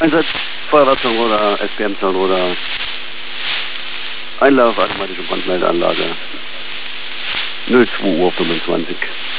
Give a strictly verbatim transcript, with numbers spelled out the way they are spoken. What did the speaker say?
Einsatz, Feuerwehrzahnroder, S P M-Zahnroder, Einlauf, automatische Brandmeldeanlage, null zwei Uhr fünfundzwanzig.